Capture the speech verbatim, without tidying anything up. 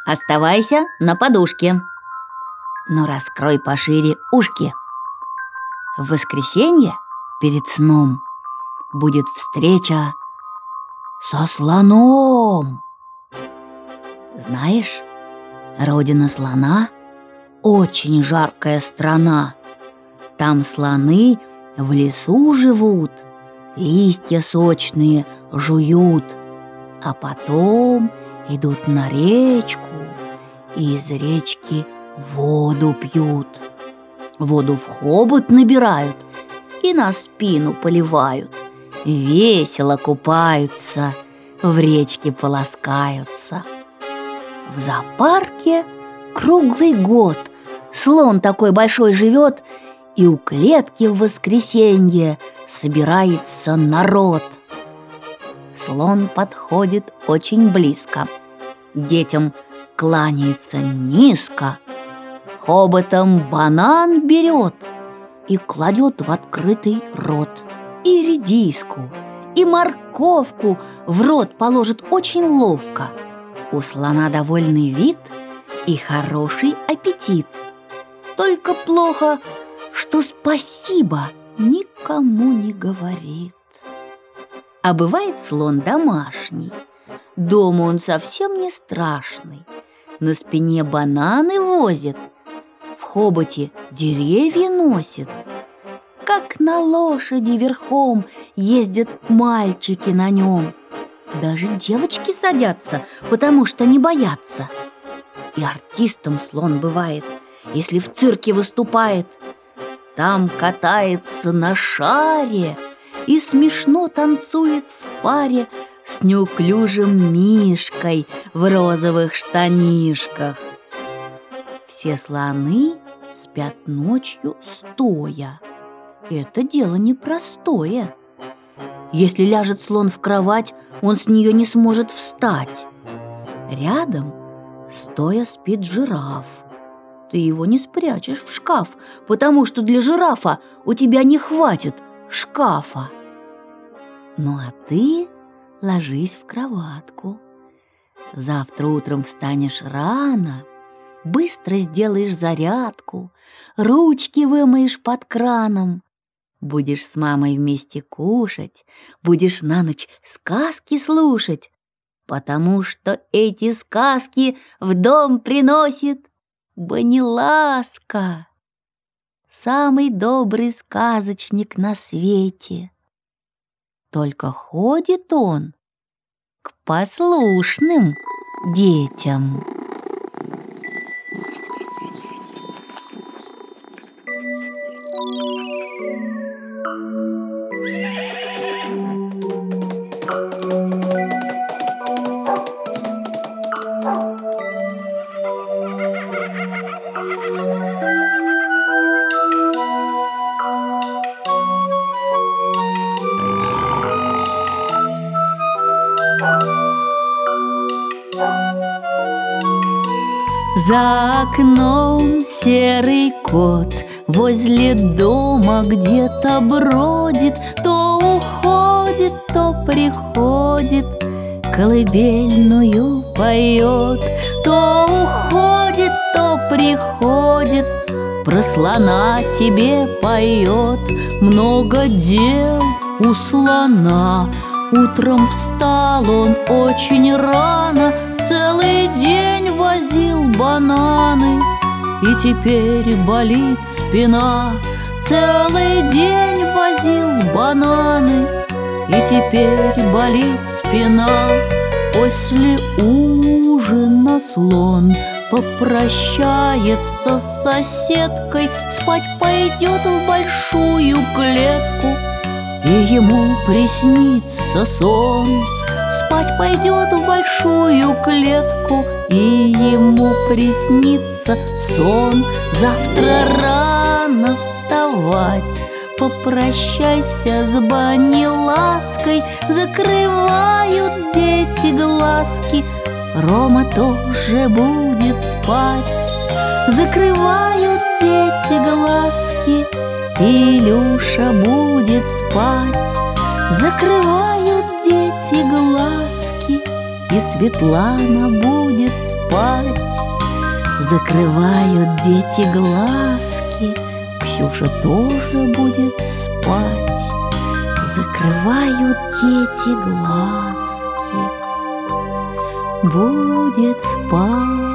оставайся на подушке, но раскрой пошире ушки. В воскресенье перед сном будет встреча со слоном. Знаешь, родина слона – очень жаркая страна. Там слоны в лесу живут, листья сочные жуют, а потом идут на речку и из речки воду пьют. Воду в хобот набирают и на спину поливают. Весело купаются, в речке полоскаются. В зоопарке круглый год слон такой большой живет, и у клетки в воскресенье собирается народ. Слон подходит очень близко, детям кланяется низко, хоботом банан берет и кладет в открытый рот. И редиску, и морковку в рот положит очень ловко. У слона довольный вид и хороший аппетит. Только плохо, что спасибо никому не говорит. А бывает слон домашний. Дома он совсем не страшный. На спине бананы возит, в хоботе деревья носит. Как на лошади верхом ездят мальчики на нем. Даже девочки садятся, потому что не боятся. И артистом слон бывает, если в цирке выступает. Там катается на шаре и смешно танцует в паре с неуклюжим мишкой в розовых штанишках. Все слоны спят ночью стоя. Это дело непростое. Если ляжет слон в кровать, он с нее не сможет встать. Рядом стоя спит жираф. Ты его не спрячешь в шкаф, потому что для жирафа у тебя не хватит шкафа. Ну а ты ложись в кроватку. Завтра утром встанешь рано, быстро сделаешь зарядку, ручки вымоешь под краном. Будешь с мамой вместе кушать, будешь на ночь сказки слушать, потому что эти сказки в дом приносит Баниласка, самый добрый сказочник на свете. Только ходит он к послушным детям. За окном серый кот возле дома где-то бродит, то уходит, то приходит, колыбельную поет, то уходит, то приходит, про слона тебе поет. Много дел у слона, утром встал он очень рано, целый день возил бананы, и теперь болит спина. Целый день возил бананы, и теперь болит спина. После ужина слон попрощается с соседкой, спать пойдет в большую клетку, и ему приснится сон. Спать пойдет в большую клетку, и ему приснится сон. Завтра рано вставать, попрощайся с Банилаской. Закрывают дети глазки, Рома тоже будет спать. Закрывают дети глазки, и Илюша будет спать. Закрывают дети глазки, и Светлана будет спать. Закрывают дети глазки, Ксюша тоже будет спать. Закрывают дети глазки, будет спать.